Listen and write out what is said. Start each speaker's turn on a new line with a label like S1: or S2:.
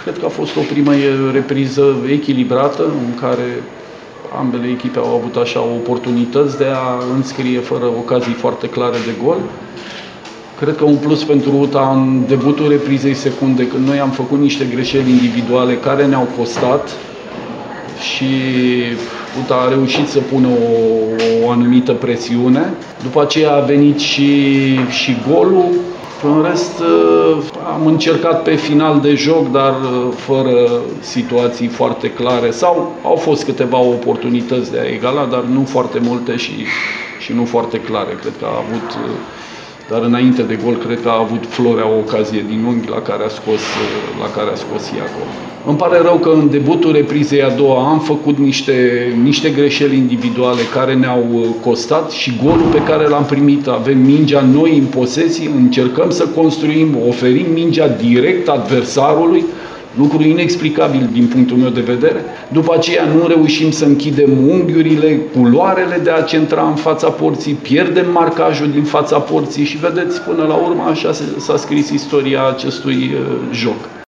S1: Cred că a fost o primă repriză echilibrată, în care ambele echipe au avut așa oportunități de a înscrie fără ocazii foarte clare de gol. Cred că un plus pentru UTA în debutul reprizei secunde, când noi am făcut niște greșeli individuale care ne-au costat și UTA a reușit să pună o anumită presiune. După aceea a venit și golul. În rest, am încercat pe final de joc, dar fără situații foarte clare. Au fost câteva oportunități de a egala, dar nu foarte multe și nu foarte clare. Cred că a avut, dar înainte de gol, cred că a avut Florea o ocazie din unghi la care a scos Iacov. Îmi pare rău că în debutul reprizei a doua am făcut niște greșeli individuale care ne-au costat și golul pe care l-am primit, avem mingea noi în posesie, încercăm să construim, oferim mingea direct adversarului, lucru inexplicabil din punctul meu de vedere. După aceea nu reușim să închidem unghiurile, culoarele de a centra în fața porții, pierdem marcajul din fața porții și vedeți, până la urmă așa s-a scris istoria acestui joc.